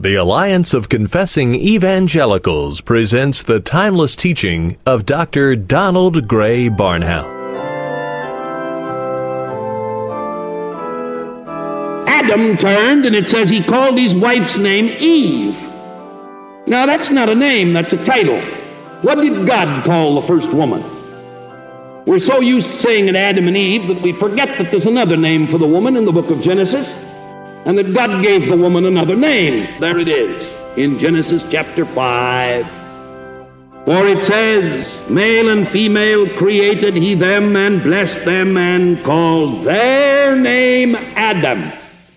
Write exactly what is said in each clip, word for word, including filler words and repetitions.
The Alliance of Confessing Evangelicals presents the timeless teaching of Doctor Donald Grey Barnhouse. Adam turned, and it says he called his wife's name Eve. Now, that's not a name, that's a title. What did God call the first woman? We're so used to saying it Adam and Eve that we forget that there's another name for the woman in the book of Genesis, and that God gave the woman another name. There it is, in Genesis chapter five. For it says, male and female created he them, and blessed them, and called their name Adam.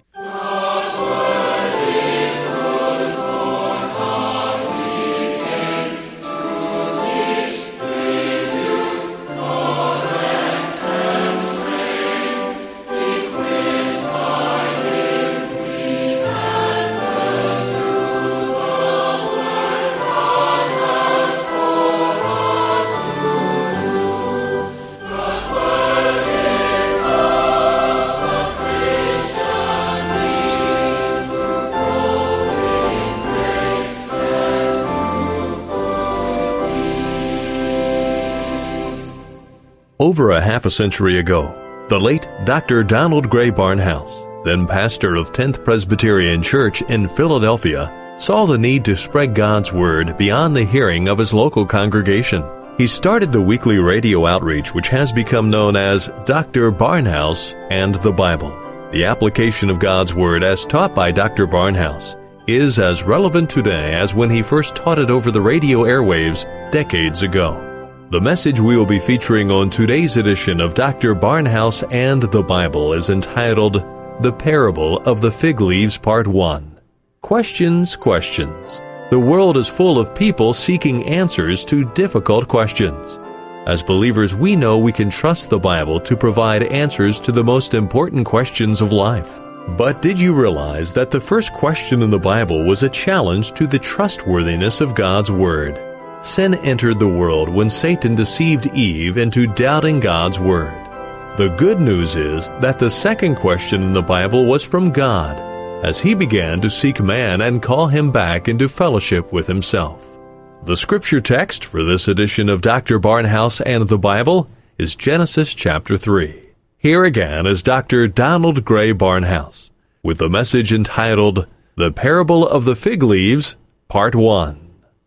Over a half a century ago, the late Doctor Donald Grey Barnhouse, then pastor of tenth Presbyterian Church in Philadelphia, saw the need to spread God's Word beyond the hearing of his local congregation. He started the weekly radio outreach which has become known as Doctor Barnhouse and the Bible. The application of God's Word as taught by Doctor Barnhouse is as relevant today as when he first taught it over the radio airwaves decades ago. The message we will be featuring on today's edition of Doctor Barnhouse and the Bible is entitled, The Parable of the Fig Leaves, Part one. Questions, questions. The world is full of people seeking answers to difficult questions. As believers, we know we can trust the Bible to provide answers to the most important questions of life. But did you realize that the first question in the Bible was a challenge to the trustworthiness of God's Word? Sin entered the world when Satan deceived Eve into doubting God's Word. The good news is that the second question in the Bible was from God, as he began to seek man and call him back into fellowship with himself. The scripture text for this edition of Doctor Barnhouse and the Bible is Genesis chapter three. Here again is Doctor Donald Grey Barnhouse with the message entitled, The Parable of the Fig Leaves, Part one.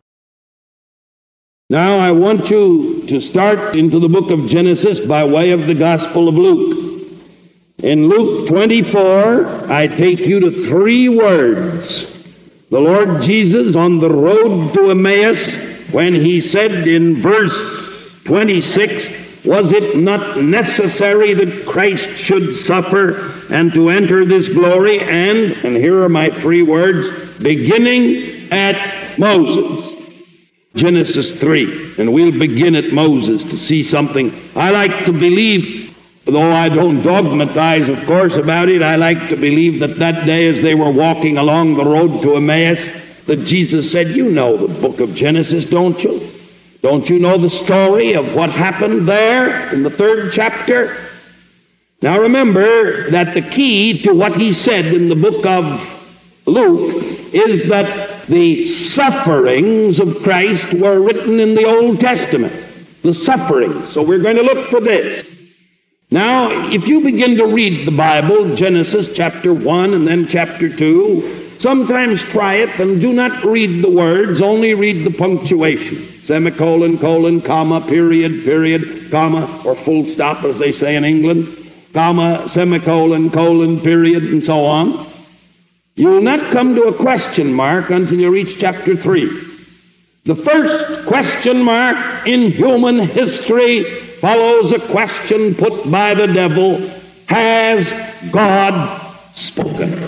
Now I want you to start into the book of Genesis by way of the Gospel of Luke. In Luke twenty-four, I take you to three words. The Lord Jesus on the road to Emmaus, when he said in verse twenty-six, was it not necessary that Christ should suffer and to enter this glory? And, and here are my three words, beginning at Moses. Genesis three, and we'll begin at Moses to see something. I like to believe, though I don't dogmatize, of course, about it, I like to believe that that day as they were walking along the road to Emmaus, that Jesus said, you know the book of Genesis, don't you? Don't you know the story of what happened there in the third chapter? Now remember that the key to what he said in the book of Luke is that the sufferings of Christ were written in the Old Testament. The sufferings. So we're going to look for this. Now, if you begin to read the Bible, Genesis chapter one and then chapter two, sometimes try it and do not read the words, only read the punctuation. Semicolon, colon, comma, period, period, comma, or full stop as they say in England, comma, semicolon, colon, period, and so on. You will not come to a question mark until you reach chapter three. The first question mark in human history follows a question put by the devil, has God spoken?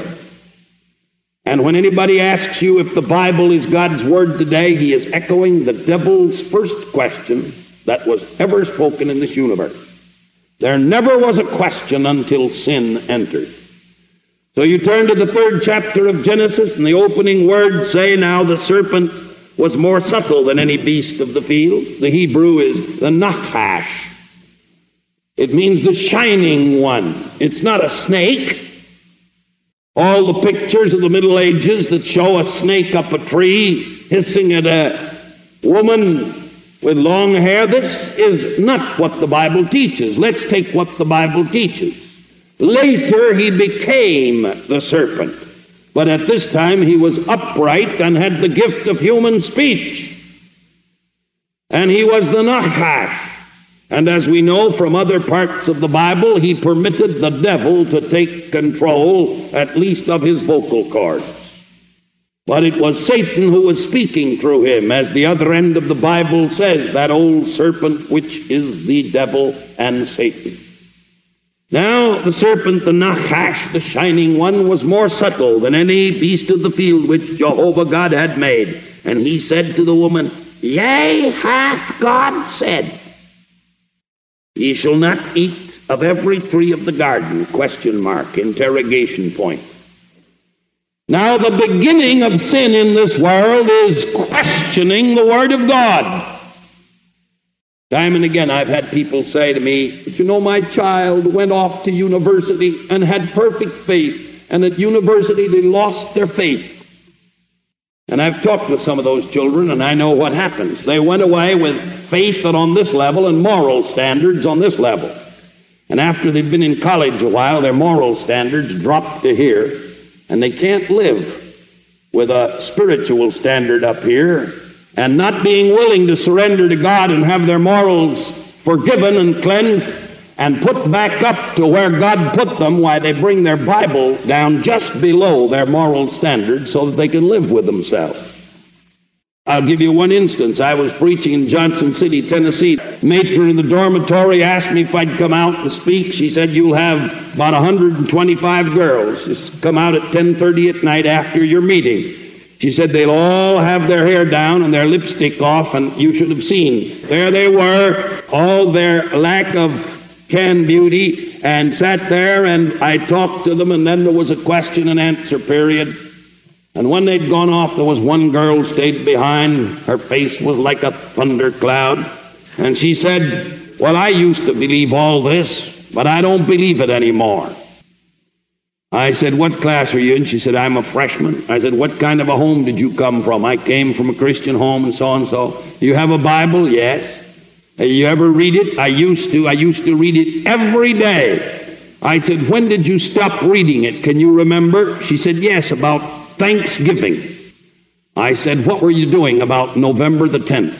And when anybody asks you if the Bible is God's Word today, he is echoing the devil's first question that was ever spoken in this universe. There never was a question until sin entered. So you turn to the third chapter of Genesis, and the opening words say, now the serpent was more subtle than any beast of the field. The Hebrew is the Nachash. It means the shining one. It's not a snake. All the pictures of the Middle Ages that show a snake up a tree hissing at a woman with long hair, this is not what the Bible teaches. Let's take what the Bible teaches. Later he became the serpent, but at this time he was upright and had the gift of human speech. And he was the Nachash. And as we know from other parts of the Bible, he permitted the devil to take control, at least of his vocal cords. But it was Satan who was speaking through him, as the other end of the Bible says, that old serpent which is the devil and Satan. Now the serpent, the Nachash, the shining one, was more subtle than any beast of the field which Jehovah God had made. And he said to the woman, Yea, hath God said, Ye shall not eat of every tree of the garden, question mark, interrogation point. Now the beginning of sin in this world is questioning the Word of God. Time and again I've had people say to me, but you know, my child went off to university and had perfect faith, and at university they lost their faith. And I've talked with some of those children, and I know what happens. They went away with faith on this level and moral standards on this level. And after they've been in college a while, their moral standards drop to here, and they can't live with a spiritual standard up here, and not being willing to surrender to God and have their morals forgiven and cleansed and put back up to where God put them, why they bring their Bible down just below their moral standards so that they can live with themselves. I'll give you one instance. I was preaching in Johnson City, Tennessee. Matron in the dormitory asked me if I'd come out and speak. She said, you'll have about one hundred twenty-five girls. Just come out at ten thirty at night after your meeting. She said they'll all have their hair down and their lipstick off, and you should have seen. There they were, all their lack of can beauty, and sat there, and I talked to them, and then there was a question and answer period. And when they'd gone off, there was one girl stayed behind. Her face was like a thundercloud. And she said, well, I used to believe all this, but I don't believe it anymore. I said, what class are you in? She said, I'm a freshman. I said, what kind of a home did you come from? I came from a Christian home and so and so. You have a Bible? Yes. You ever read it? I used to. I used to read it every day. I said, when did you stop reading it? Can you remember? She said, yes, about Thanksgiving. I said, what were you doing about November the tenth,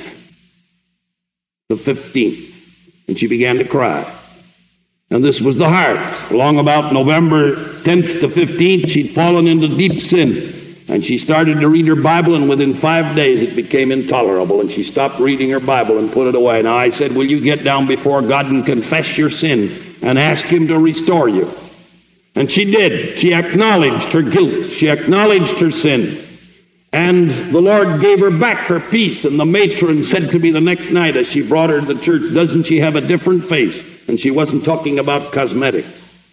the fifteenth? And she began to cry. And this was the heart. Along about November tenth to fifteenth, she'd fallen into deep sin. And she started to read her Bible, and within five days it became intolerable, and she stopped reading her Bible and put it away. Now I said, will you get down before God and confess your sin and ask Him to restore you? And she did. She acknowledged her guilt. She acknowledged her sin. And the Lord gave her back her peace. And the matron said to me the next night as she brought her to the church, doesn't she have a different face? And she wasn't talking about cosmetics.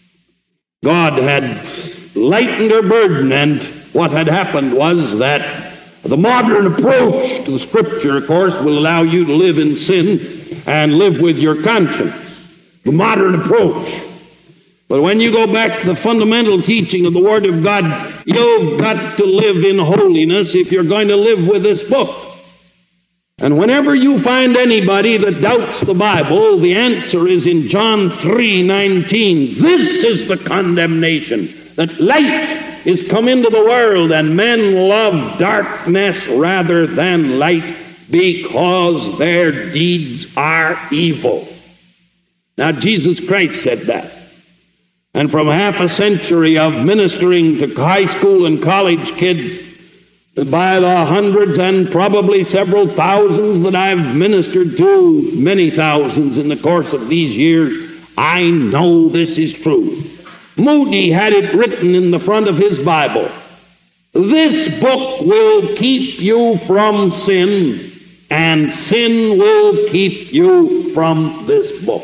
God had lightened her burden, and what had happened was that the modern approach to the Scripture, of course, will allow you to live in sin and live with your conscience. The modern approach. But when you go back to the fundamental teaching of the Word of God, you've got to live in holiness if you're going to live with this book. And whenever you find anybody that doubts the Bible, the answer is in John three nineteen. This is the condemnation, that light is come into the world, and men love darkness rather than light, because their deeds are evil. Now, Jesus Christ said that. And from half a century of ministering to high school and college kids, by the hundreds and probably several thousands that I've ministered to, many thousands in the course of these years, I know this is true. Moody had it written in the front of his Bible, this book will keep you from sin, and sin will keep you from this book.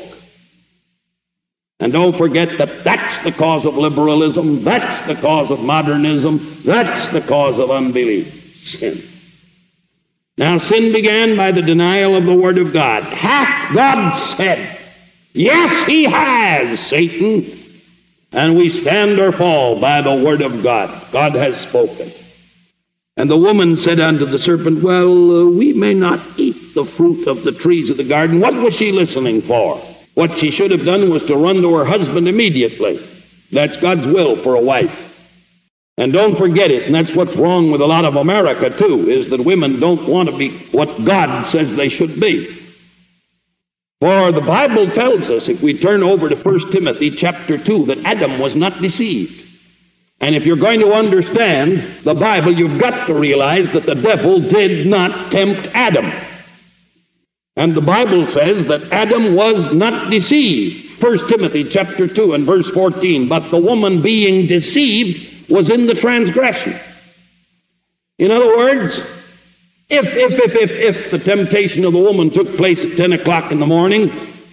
And don't forget that that's the cause of liberalism, that's the cause of modernism, that's the cause of unbelief, sin. Now, sin began by the denial of the Word of God. Hath God said? Yes, He has, Satan. And we stand or fall by the word of God. God has spoken. And the woman said unto the serpent, Well, uh, we may not eat the fruit of the trees of the garden. What was she listening for? What she should have done was to run to her husband immediately. That's God's will for a wife. And don't forget it, and that's what's wrong with a lot of America, too, is that women don't want to be what God says they should be. For the Bible tells us, if we turn over to First Timothy chapter two, that Adam was not deceived. And if you're going to understand the Bible, you've got to realize that the devil did not tempt Adam. And the Bible says that Adam was not deceived. First Timothy chapter two and verse fourteen, but the woman being deceived was in the transgression. In other words, if, if, if, if, if the temptation of the woman took place at ten o'clock in the morning,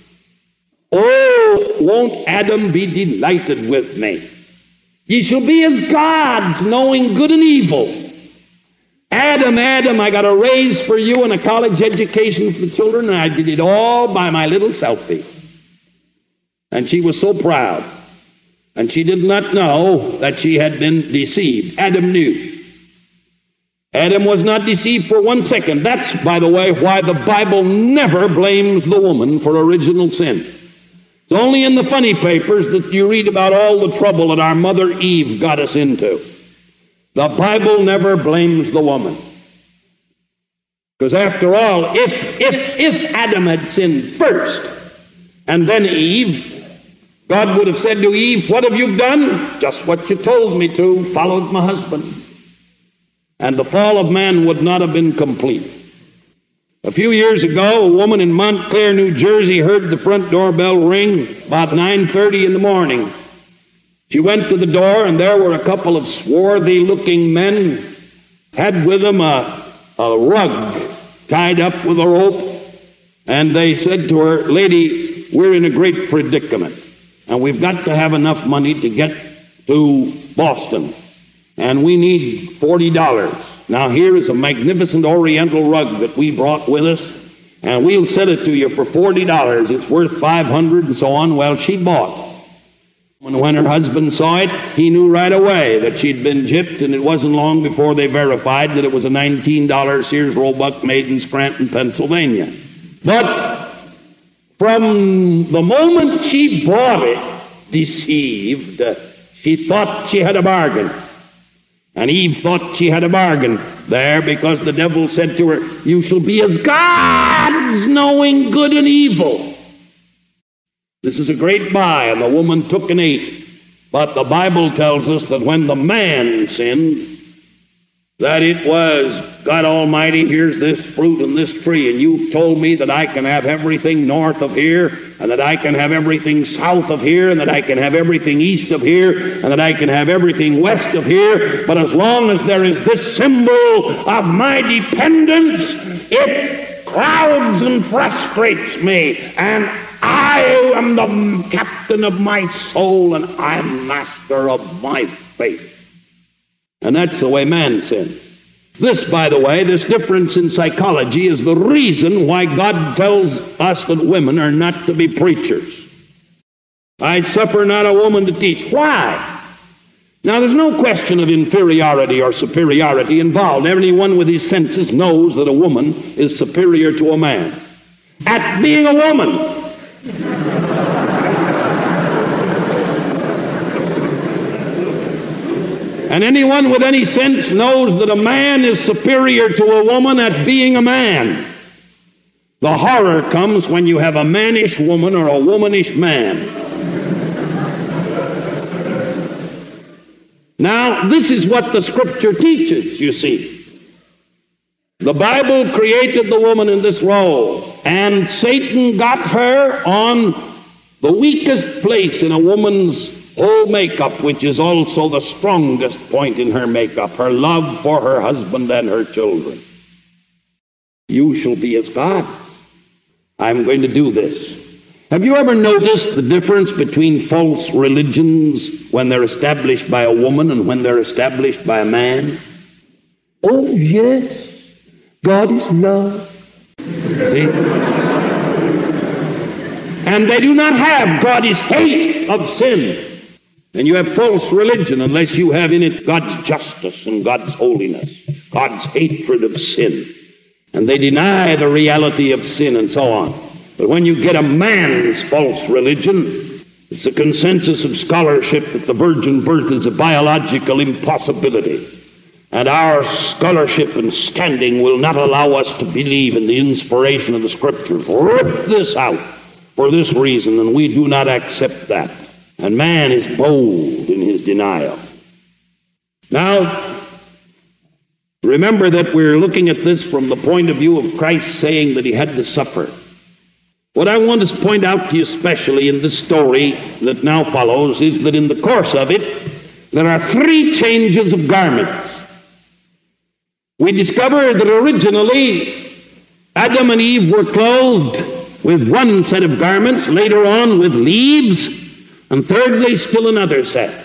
oh, won't Adam be delighted with me? Ye shall be as gods, knowing good and evil. Adam, Adam, I got a raise for you and a college education for the children, and I did it all by my little selfie. And she was so proud. And she did not know that she had been deceived. Adam knew. Adam was not deceived for one second. That's, by the way, why the Bible never blames the woman for original sin. It's only in the funny papers that you read about all the trouble that our mother Eve got us into. The Bible never blames the woman. Because after all, if, if, if Adam had sinned first, and then Eve, God would have said to Eve, what have you done? Just what you told me to, followed my husband. And the fall of man would not have been complete. A few years ago, a woman in Montclair, New Jersey, heard the front doorbell ring about nine thirty in the morning. She went to the door, and there were a couple of swarthy-looking men, had with them a, a rug tied up with a rope, and they said to her, Lady, we're in a great predicament. And we've got to have enough money to get to Boston. And we need forty dollars. Now here is a magnificent oriental rug that we brought with us. And we'll sell it to you for forty dollars. It's worth five hundred dollars and so on. Well, she bought. And when her husband saw it, he knew right away that she'd been gypped. And it wasn't long before they verified that it was a nineteen dollar Sears Roebuck made in Scranton, Pennsylvania. But from the moment she bought it, deceived, she thought she had a bargain. And Eve thought she had a bargain there because the devil said to her, you shall be as gods, knowing good and evil. This is a great buy, and the woman took and ate. But the Bible tells us that when the man sinned, that it was, God Almighty, here's this fruit and this tree, and you've told me that I can have everything north of here, and that I can have everything south of here, and that I can have everything east of here, and that I can have everything west of here, but as long as there is this symbol of my dependence, it clouds and frustrates me, and I am the captain of my soul, and I am master of my fate. And that's the way man sinned. This, by the way, this difference in psychology is the reason why God tells us that women are not to be preachers. I suffer not a woman to teach. Why? Now, there's no question of inferiority or superiority involved. Anyone with his senses knows that a woman is superior to a man at being a woman. And anyone with any sense knows that a man is superior to a woman at being a man. The horror comes when you have a mannish woman or a womanish man. Now, this is what the Scripture teaches, you see. The Bible created the woman in this role, and Satan got her on the weakest place in a woman's whole makeup, which is also the strongest point in her makeup, her love for her husband and her children. You shall be as gods. I'm going to do this. Have you ever noticed the difference between false religions when they're established by a woman and when they're established by a man? Oh, yes. God is love. See? And they do not have God is hate of sin. And you have false religion unless you have in it God's justice and God's holiness, God's hatred of sin. And they deny the reality of sin and so on. But when you get a man's false religion, it's a consensus of scholarship that the virgin birth is a biological impossibility. And our scholarship and standing will not allow us to believe in the inspiration of the Scriptures. Rip this out for this reason, and we do not accept that. And man is bold in his denial. Now, remember that we're looking at this from the point of view of Christ saying that he had to suffer. What I want to point out to you especially in this story that now follows is that in the course of it, there are three changes of garments. We discover that originally Adam and Eve were clothed with one set of garments, later on with leaves, and thirdly still another set.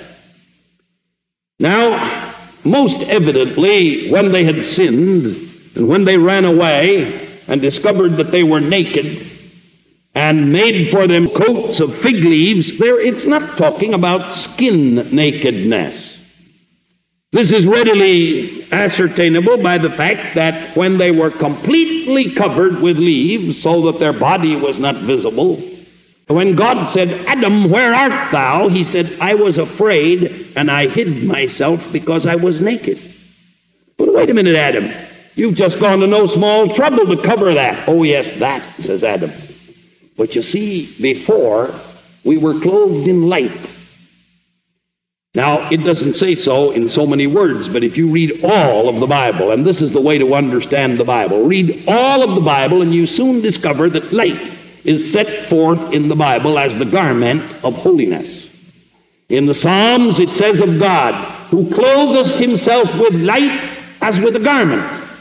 Now, most evidently, when they had sinned, and when they ran away and discovered that they were naked, and made for them coats of fig leaves, there it's not talking about skin nakedness. This is readily ascertainable by the fact that when they were completely covered with leaves so that their body was not visible, when God said, "Adam, where art thou?" he said, "I was afraid and I hid myself because I was naked." But wait a minute, Adam. You've just gone to no small trouble to cover that. "Oh, yes, that," says Adam. "But you see, before, we were clothed in light." Now, it doesn't say so in so many words, but if you read all of the Bible, and this is the way to understand the Bible, read all of the Bible and you soon discover that light is set forth in the Bible as the garment of holiness. In the Psalms, it says of God, who clotheth himself with light as with a garment.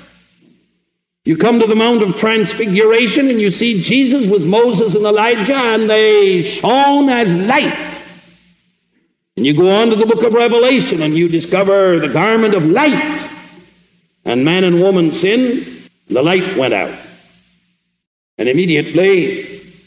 You come to the Mount of Transfiguration and you see Jesus with Moses and Elijah, and they shone as light. And you go on to the book of Revelation and you discover the garment of light. And man and woman sinned, the light went out. And immediately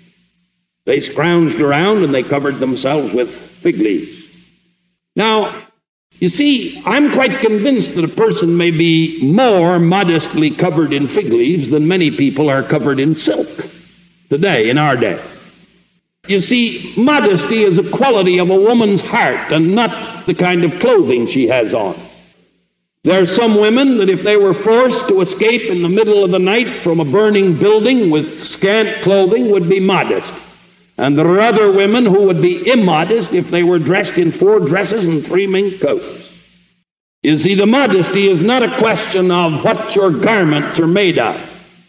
they scrounged around and they covered themselves with fig leaves. Now, you see, I'm quite convinced that a person may be more modestly covered in fig leaves than many people are covered in silk today, in our day. You see, modesty is a quality of a woman's heart and not the kind of clothing she has on. There are some women that if they were forced to escape in the middle of the night from a burning building with scant clothing would be modest. And there are other women who would be immodest if they were dressed in four dresses and three mink coats. You see, the modesty is not a question of what your garments are made of.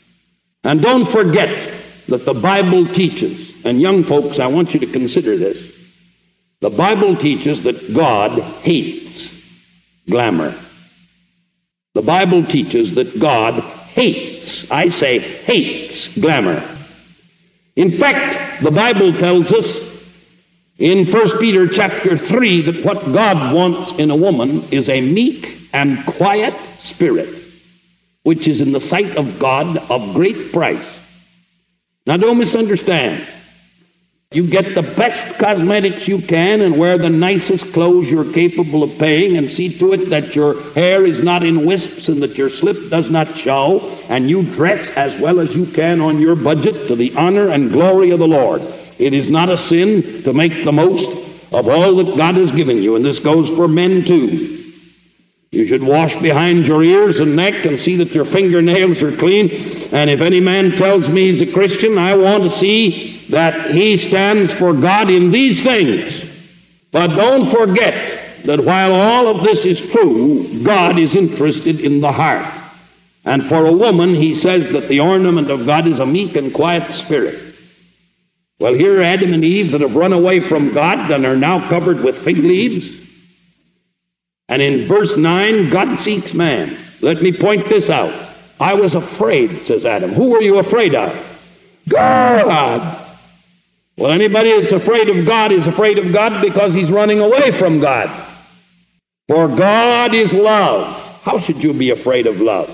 And don't forget that the Bible teaches, and young folks, I want you to consider this, the Bible teaches that God hates glamour. The Bible teaches that God hates, I say hates, glamour. In fact, the Bible tells us in First Peter chapter three that what God wants in a woman is a meek and quiet spirit, which is in the sight of God of great price. Now don't misunderstand. You get the best cosmetics you can and wear the nicest clothes you're capable of paying and see to it that your hair is not in wisps and that your slip does not show, and you dress as well as you can on your budget to the honor and glory of the Lord. It is not a sin to make the most of all that God has given you, and this goes for men too. You should wash behind your ears and neck and see that your fingernails are clean. And if any man tells me he's a Christian, I want to see that he stands for God in these things. But don't forget that while all of this is true, God is interested in the heart. And for a woman, he says that the ornament of God is a meek and quiet spirit. Well, here are Adam and Eve that have run away from God and are now covered with fig leaves. And in verse nine, God seeks man. Let me point this out. I was afraid, says Adam. Who were you afraid of? God. Well, anybody that's afraid of God is afraid of God because he's running away from God. For God is love. How should you be afraid of love?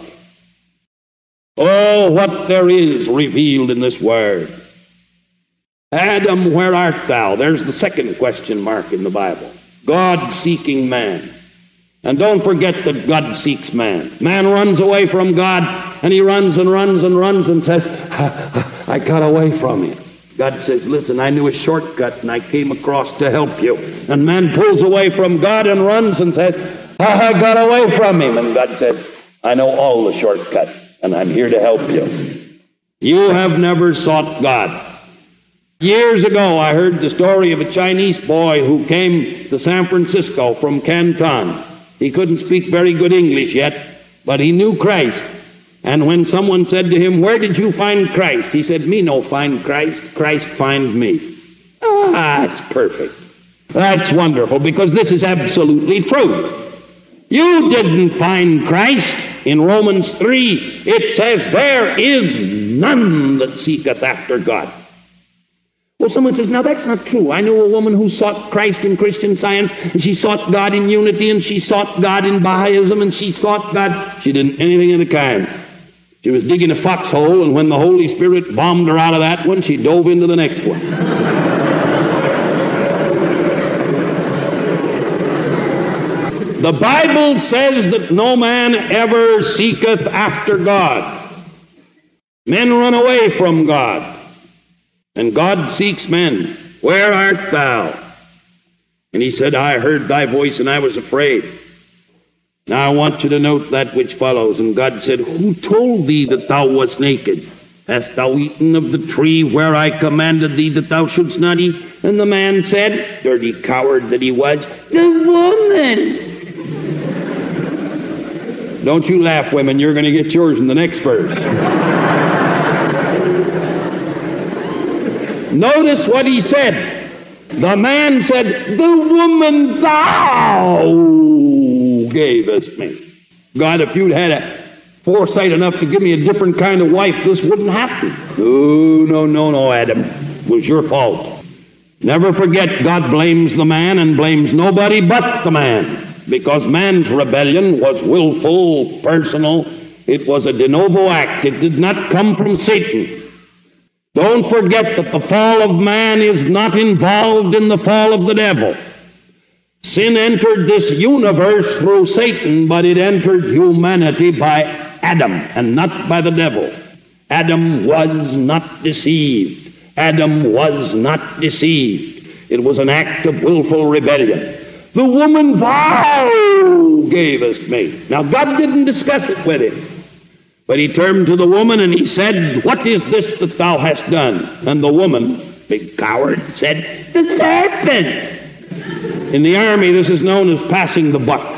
Oh, what there is revealed in this word. Adam, where art thou? There's the second question mark in the Bible. God-seeking man. And don't forget that God seeks man. Man runs away from God, and he runs and runs and runs and says, I got away from him. God says, listen, I knew a shortcut, and I came across to help you. And man pulls away from God and runs and says, I got away from him. And God says, I know all the shortcuts, and I'm here to help you. You have never sought God. Years ago, I heard the story of a Chinese boy who came to San Francisco from Canton. He couldn't speak very good English yet, but he knew Christ. And when someone said to him, where did you find Christ? He said, me no find Christ, Christ find me. Ah, that's perfect. That's wonderful, because this is absolutely true. You didn't find Christ. In Romans three, it says, there is none that seeketh after God. Well, someone says, now that's not true. I knew a woman who sought Christ in Christian Science, and she sought God in unity, and she sought God in Baha'ism, and she sought God. She didn't anything of the kind. She was digging a foxhole, and when the Holy Spirit bombed her out of that one, she dove into the next one. The Bible says that no man ever seeketh after God. Men run away from God. And God seeks men. Where art thou? And he said, I heard thy voice, and I was afraid. Now I want you to note that which follows. And God said, who told thee that thou wast naked? Hast thou eaten of the tree where I commanded thee that thou shouldst not eat? And the man said, dirty coward that he was, the woman. Don't you laugh, women. You're going to get yours in the next verse. Notice what he said. The man said, the woman thou gavest me. God, if you'd had a foresight enough to give me a different kind of wife, this wouldn't happen. No, no, no, no, Adam. It was your fault. Never forget, God blames the man and blames nobody but the man. Because man's rebellion was willful, personal. It was a de novo act. It did not come from Satan. Don't forget that the fall of man is not involved in the fall of the devil. Sin entered this universe through Satan, but it entered humanity by Adam and not by the devil. Adam was not deceived. Adam was not deceived. It was an act of willful rebellion. The woman thou gavest me. Now, God didn't discuss it with him. But he turned to the woman and he said, what is this that thou hast done? And the woman, big coward, said, the serpent. In the army, this is known as passing the buck.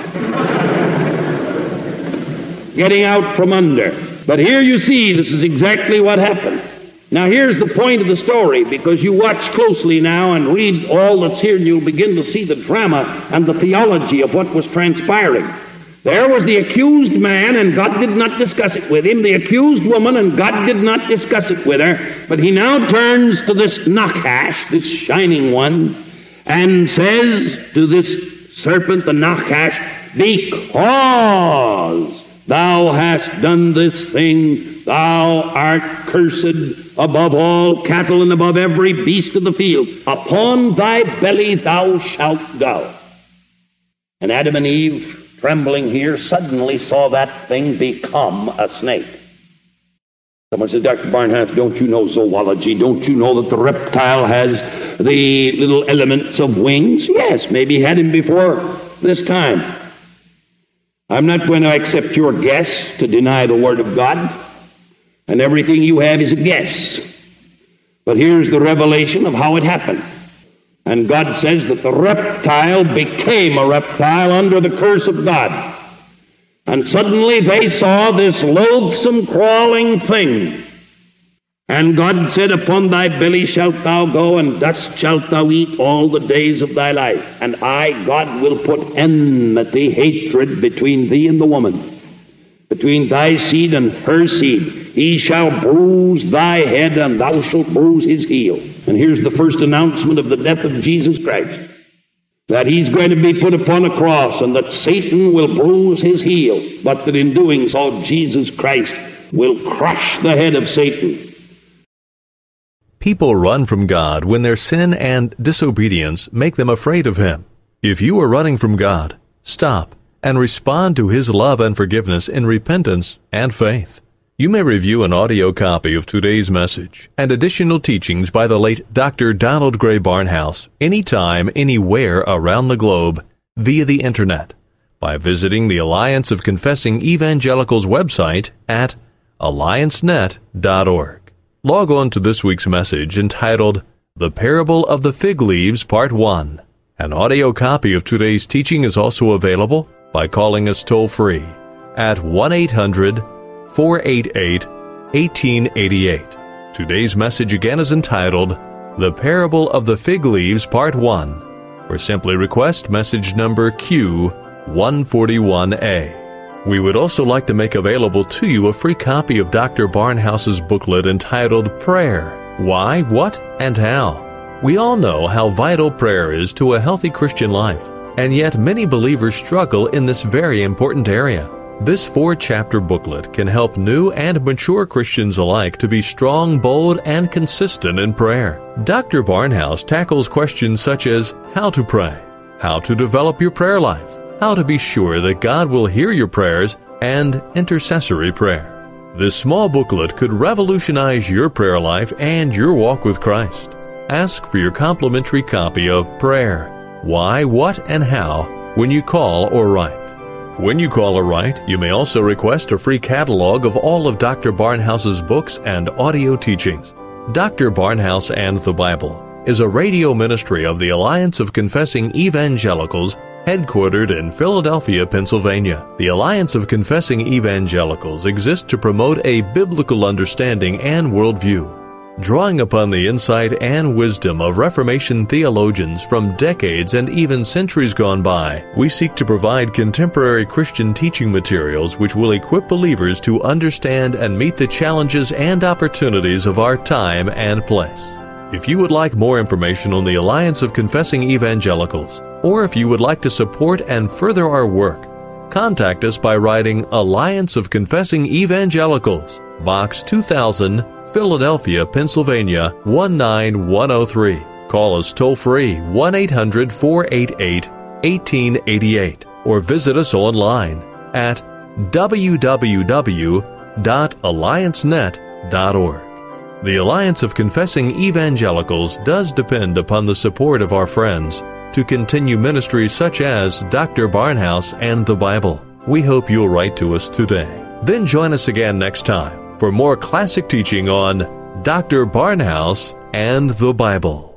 Getting out from under. But here you see, this is exactly what happened. Now here's the point of the story, because you watch closely now and read all that's here, and you'll begin to see the drama and the theology of what was transpiring. There was the accused man, and God did not discuss it with him. The accused woman, and God did not discuss it with her. But he now turns to this Nachash, this shining one, and says to this serpent, the Nachash, because thou hast done this thing, thou art cursed above all cattle and above every beast of the field. Upon thy belly thou shalt go. And Adam and Eve, trembling here, suddenly saw that thing become a snake. Someone said, Doctor Barnhouse, don't you know zoology? Don't you know that the reptile has the little elements of wings? Yes, maybe he had him before this time. I'm not going to accept your guess to deny the Word of God, and everything you have is a guess. But here's the revelation of how it happened. And God says that the reptile became a reptile under the curse of God. And suddenly they saw this loathsome crawling thing. And God said, upon thy belly shalt thou go, and dust shalt thou eat all the days of thy life. And I, God, will put enmity, hatred between thee and the woman, between thy seed and her seed. He shall bruise thy head, and thou shalt bruise his heel. And here's the first announcement of the death of Jesus Christ. That he's going to be put upon a cross, and that Satan will bruise his heel, but that in doing so, Jesus Christ will crush the head of Satan. People run from God when their sin and disobedience make them afraid of Him. If you are running from God, stop and respond to His love and forgiveness in repentance and faith. You may review an audio copy of today's message and additional teachings by the late Doctor Donald Gray Barnhouse anytime, anywhere around the globe via the Internet by visiting the Alliance of Confessing Evangelicals website at alliance net dot org. Log on to this week's message entitled The Parable of the Fig Leaves, Part one. An audio copy of today's teaching is also available by calling us toll-free at one eight hundred four eight eight one eight eight eight. Today's message again is entitled The Parable of the Fig Leaves, Part one, or simply request message number Q one forty-one A. We would also like to make available to you a free copy of Doctor Barnhouse's booklet entitled Prayer, Why, What, and How. We all know how vital prayer is to a healthy Christian life, and yet many believers struggle in this very important area. This four-chapter booklet can help new and mature Christians alike to be strong, bold, and consistent in prayer. Doctor Barnhouse tackles questions such as how to pray, how to develop your prayer life, how to be sure that God will hear your prayers, and intercessory prayer. This small booklet could revolutionize your prayer life and your walk with Christ. Ask for your complimentary copy of Prayer, Why, What, and How when you call or write. When you call or write, you may also request a free catalog of all of Doctor Barnhouse's books and audio teachings. Doctor Barnhouse and the Bible is a radio ministry of the Alliance of Confessing Evangelicals, headquartered in Philadelphia, Pennsylvania. The Alliance of Confessing Evangelicals exists to promote a biblical understanding and worldview. Drawing upon the insight and wisdom of Reformation theologians from decades and even centuries gone by, we seek to provide contemporary Christian teaching materials which will equip believers to understand and meet the challenges and opportunities of our time and place. If you would like more information on the Alliance of Confessing Evangelicals, or if you would like to support and further our work, contact us by writing Alliance of Confessing Evangelicals, Box two thousand, Philadelphia, Pennsylvania one nine one oh three. Call us toll-free one eight hundred four eight eight one eight eight eight or visit us online at w w w dot alliance net dot org. The Alliance of Confessing Evangelicals does depend upon the support of our friends to continue ministries such as Doctor Barnhouse and the Bible. We hope you'll write to us today. Then join us again next time for more classic teaching on Doctor Barnhouse and the Bible.